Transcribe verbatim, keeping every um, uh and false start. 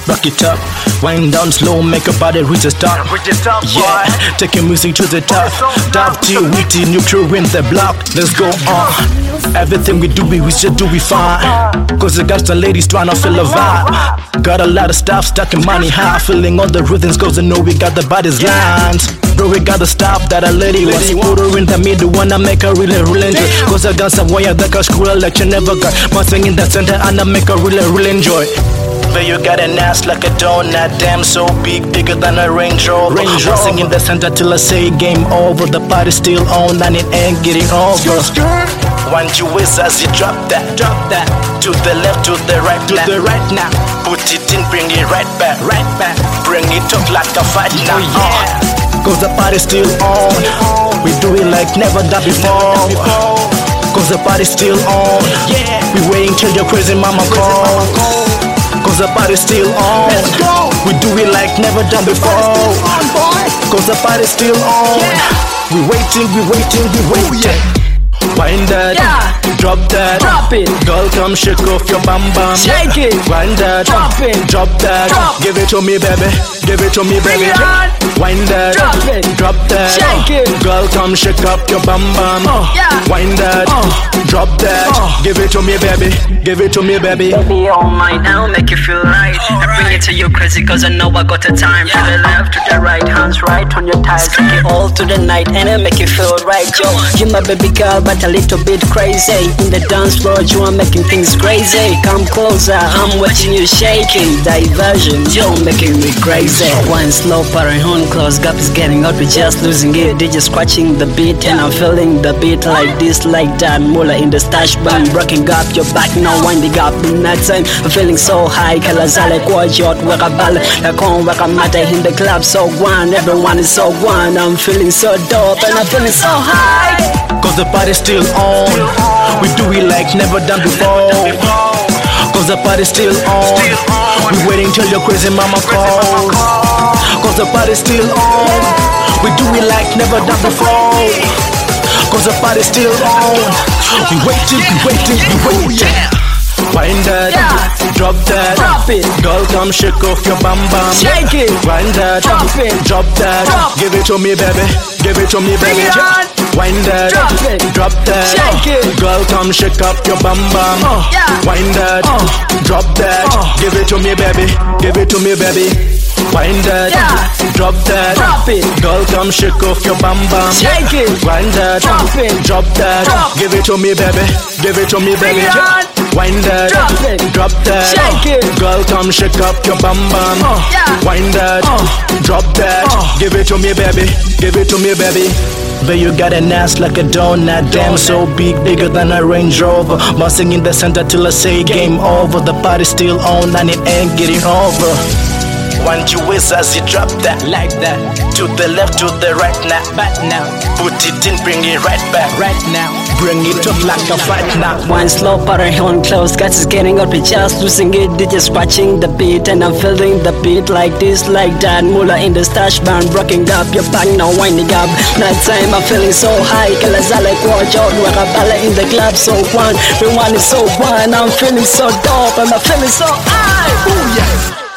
rock it up. Wind down slow, make your body reach the top. Yeah, taking music to the top. Top T, witty, new crew in the block. Let's go on. Everything we do, we, we should do, we fine. Cause the guys and ladies tryna feel a vibe. Got a lot of stuff stuck in money high. Feeling all the rhythms cause I know we got the bodies lines. Bro, we got the stuff that a lady wants. Put her in the middle, wanna make her really, really enjoy. Cause I got some wire that got screw like you never got. Bouncing in the center and I make her really, really enjoy. But you got an ass like a donut, damn so big, bigger than a Range Rover. Bouncing in the center till I say game over. The party's still on and it ain't getting over. Want you whiz as you drop that, drop that. To the left, to the right, to the right now. Put it in, bring it right back, right back. Bring it up like a fight now. Oh, yeah. Cause the party's still on. We do it like never done before. Cause the party's still on. We waiting till your crazy mama call. Cause the party's still on. We do it like never done before. Cause the party's still on. We waiting, we waiting, we waiting. Wind that, yeah. Drop that, drop it. Girl, come shake off your bam bam. Shake it. Wind that, drop it. Drop that, drop. Give it to me, baby. Give it to me, baby. Wind that, drop it. Drop that, shake it. Girl, come shake up your bam bam. Uh, yeah. Wind that, uh, drop that. Uh, Give it to me, baby. Give it to me, baby. Baby, all mine now, make you feel right. I bring it to you crazy cause I know I got the time. To the left, to the right, hands right on your thighs. Take it all to the night and I make you feel right, yo. You my baby girl, but a little bit crazy. In the dance floor, you are making things crazy. Come closer, I'm watching you shaking. Diversion, you're making me crazy. One slow parent on close, gap is getting out, we just losing it. D J scratching the beat and I'm feeling the beat like this, like that. Mula in the stash band, breaking up your back, now winding up in that time. I'm feeling so high, kalazale kwa jot, weka bala. Like on weka mata in the club, so one, everyone is so one. I'm feeling so dope and I'm feeling so high. Cause the party's still on. We do it like never done before. Cause the party's still on. We waiting till your crazy mama calls. Cause the party's still on. We do it like never done before. Cause the party's still on. We waiting, we waiting, we waiting. Wind that, yeah. Drop that, drop it. Girl, come shake off your bam bam. Shake it. Wind that, drop it. Drop that, drop. Give it to me, baby. Give it to me, baby. Wind that, drop it. Drop that, shake it. Girl, come shake up your bam bam. Uh, yeah. Wind that, uh, drop that, uh, give it to me, baby. Give it to me, baby. Wind that, yeah. Drop that, drop it. Girl, come shake off your bam bam. Shake it. Wind that, drop it. Drop that, drop. Give it to me, baby. Give it to me, baby. Wind that, drop it. Drop that, shake it. Girl, come shake up your bam bam. Uh, yeah. Wind that, uh, drop that, uh, give it to me, baby. Give it to me, baby. But you got an ass like a donut, damn so big, bigger than a Range Rover. Bouncing in the center till I say game over. The party's still on and it ain't getting over. Want you whiz as you drop that, like that. To the left, to the right now, back now. Put it in, bring it right back, right now. Bring it up like a fight now. One slow parent on close, guts is getting up, we just losing it. D J scratching the beat and I'm feeling the beat like this, like that. Mula in the stash band, rocking up your back, now winding up. Night time, I'm feeling so high. Kalazale kwa jot, weka bala in the club, so one. Everyone is so one, I'm feeling so dope and I'm feeling so high. Oh yeah.